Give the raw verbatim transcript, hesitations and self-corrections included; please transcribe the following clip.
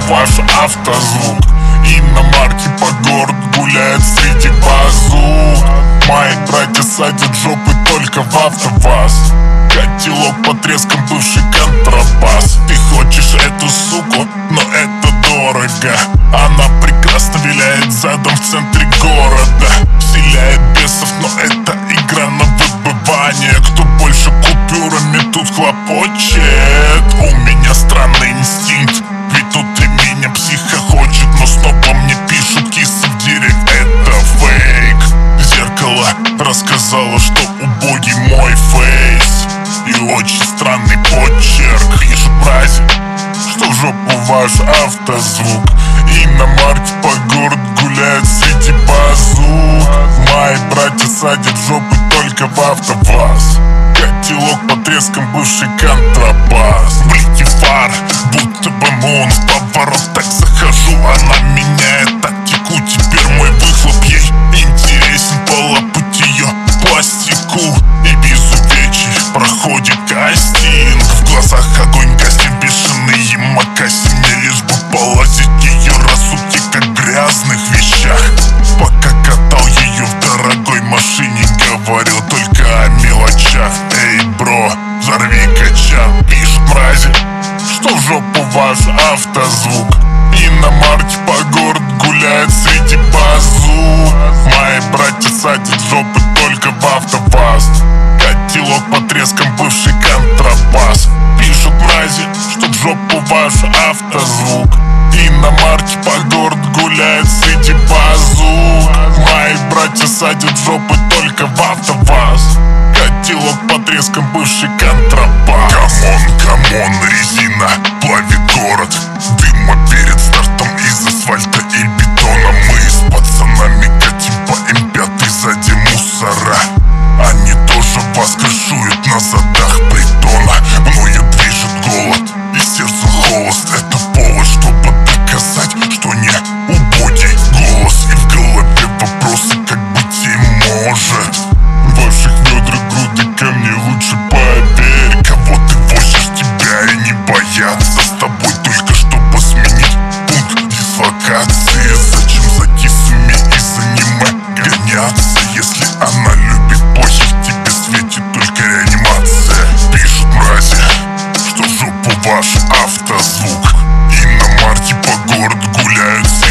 ваш автозвук. Иномарки по городу гуляют среди базук. Мои братья садят жопы только в АвтоВАЗ. Котелок потрескан, бывший контрабас. Ты хочешь эту суку, но это дорого. Она прекрасно виляет задом в центре города. Вселяет бесов, но это игра на выбывание. Кто больше купюрами тут хлопочет? У меня странный инстинкт, ведь тут и меня психа хочет. Но снова мне пишут кисы в директ, это фейк. Зеркало рассказало, что убогий мой фейс и очень странный почерк. Пишут мрази, что в жопу ваш автозвук. Иномарки по городу гуляют среди базук. Мои братья садят жопы только в АвтоВАЗ. Котелок потрескан, бывший контрабас. Блики фар, будто бы мун. В поворот так захожу, она меняет тактику. Теперь мой выхлоп ей интересен. Полопуть ее пластику и без увечий проходит кастинг. В глазах огонь гаснет, бешеные макаси. Мне лишь бы полазить ее рассудки, как в грязных вещах. Пока катал ее в дорогой машине, говорил только о мелочах. Эй, бро, взорви качан. Пишут мрази, что в жопу ваш автозвук. Иномарки по городу гуляют среди базук. Мои братья садят жопы только в АвтоВАЗ. Котелок потрескан, бывший контрабас. Пишут мрази, что в жопу ваш автозвук. Иномарки по городу гуляют среди базук. Мои братья садят жопы только в АвтоВАЗ. Котелок потрескан, бывший контрабас. Камон, камон, резина плавит город. Дыма перед стартом из асфальта и бетона. Мы с пацанами катим по эм пять, сзади мусора. Они тоже вас крышуют на задах притона. Мною движет голод и сердцу холост. Это повод, чтобы доказать, что не убогий голос. И в голове вопросы, как быть и может. В ваших ведрах груды камней, лучше поверь. Кого ты возишь, тебя и не боятся. С тобой только чтобы сменить пункт дислокации. Зачем за кисами из аниме гоняться, если она любит плохих, тебе светит только реанимация. Пишут мрази, что в жопу ваш автозвук. Иномарки по городу гуляют